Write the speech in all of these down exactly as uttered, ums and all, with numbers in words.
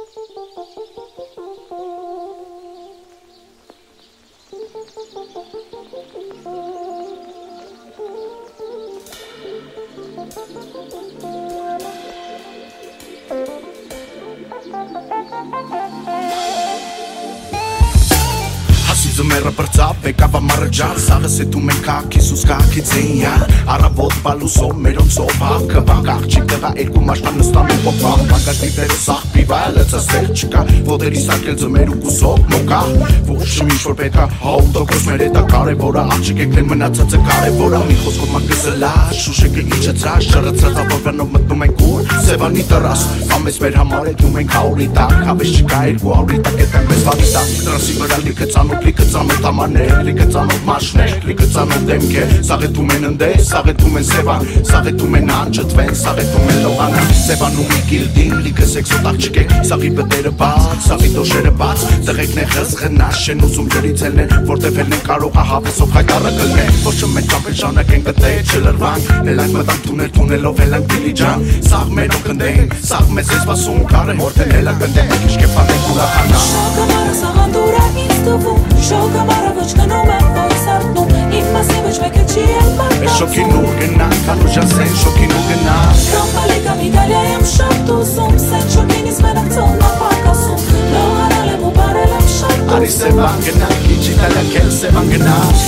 Mera բրծավ եկավ ամառաջար Սաղս է դու մենք կակիս ու սկակից էին յար Արավոտ բալուսով մերոնցով հավքը վանք Աղջիկ տղա երկու մաշտան նստանում պոպան Բանկաշտի տերը սաղ պիվայլը ծստեղ չկա Ոտերի սարկել ձմեր ու կուսով մոկա Ողջում ինչ որ պետա հաուտոքոս մեր հետա կարևորը Աղջիկ եկլեն մնացածը կարևորը Մի խոսքով մակ գզլաշ Շուշեկը իչը ծրաշ Շրծրած ավորվանով մտնում ենք ուր Սևանի տրաս Ամես մեր համար է դու մենք հաուրի տակ Հավես չկա երկու հաուրի տակ ետ ենք մեզ վանի տակ Տրասի վրա լիքը ծանոտ լիքը ծանոտ ամաներ Լիքը ծանոտ մաշներ Լիքը ծանոտ դեմքեր Սաղեթում են ընդես Սաղեթում են սևան Սաղեթում են անջտվեն Սաղեթում են լողանա Սևանում մի գիլդին Լիքը սեքսոտ աղջիկ է Սաղի բտերը բաց Սաղի տոշերը բաց Ձեղեկն է խզխնաշ Են ուզում ջրից ելնեն Որտև ելնեն կարող հավեսով հայտարը կլնեն Ոչ մենք ապել ժամանակ են գտել չլրվանք Էլանք մտանք թունել թունելով Էլանք դիլիջան Սաղ մերոն կնդեն Սաղ մեզ ես վասում կարը Մորդեն էլանք կնդեն Եք իշկե պանենք ուրախանա Շոկամարը սաղանդուրա ինձ տվում Շոկամարը ոչ կնում եմ ոյս արդնում Իմ մասին ոչ մեկը չի եմ բարտացում Շոքին ու գնանք Անուժասեն շոքին ու գնանք Կամպալիկամ Իտալիա եմ շատ ուզում Սեն շոքին իզ մենացում ապակասում Լողանալ եմ ու բարել եմ շատ ուզում Արի սևան գնանք Իչ Իտալիա կել սևան գնանք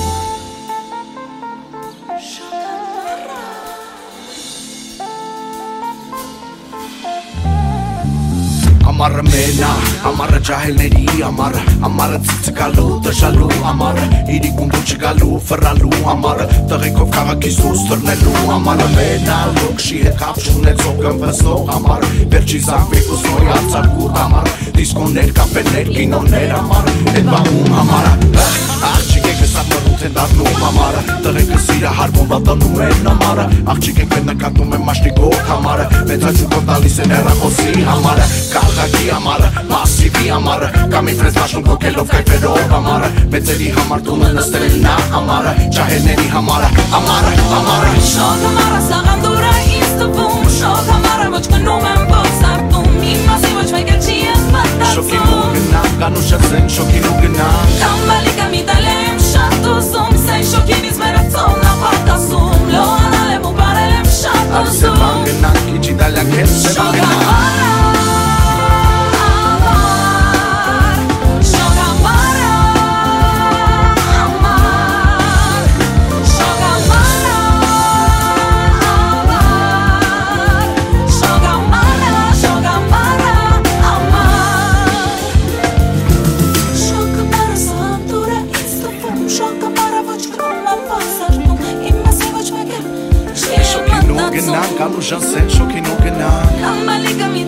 Ամառը մենա, ամառը ջահելների ամառը Ամառը ծիծկալու, տժալու ամառը Իրիկունդու չգալու, ֆռալու ամառը Տղեկով քաղաքից դուրս թռնելու ամառը Մենա, լոքշի հետ կապ չունեցող գմվզնող ամառը Վերջի զանգվի կուսնոյ արձակուտ ամառը Դիսկոներ, կապերներ, կինոներ ամառը Էդ բաղում ամառը Աղջիկ եք սաղ մռութ են դարնում ամառը Տղեկը սիրա հարվում վատանում են ամառը Աղջիկ եք են նկատում են մաշտի գորդ ամառը Մեծ աչուկով տալիս են հեռախոսի ամառը Կաղաքի ամառը, մասիվի ամառը Կամ իբրես մաշնում կոկելով կայվերով ամառը Մեծերի համար տունը նստել նա ամառը Ջահելների համարը, ամառը, ամառը Շոկ ամառը սաղանդուրա ինձ տվում Շոկ ամառը ոչ կնում եմ ոս արդում Իմ մասի ոչ մեկը չի եմ բարտացում Շոքին ու գնանք, անուշասեն շոքին ու գնանք Կամպալիկամ Իտալիա եմ շատ ուզում Սեն շոքին իզ մենացում ապակասում Լողանալ եմ ու բարել եմ շատ Արի սևան գնանք, իչ Իտալիա կել սևան գնանք Շոկ ամառը Գնանք, անուժասեն շոքին ու գնանք Կամպալիկամ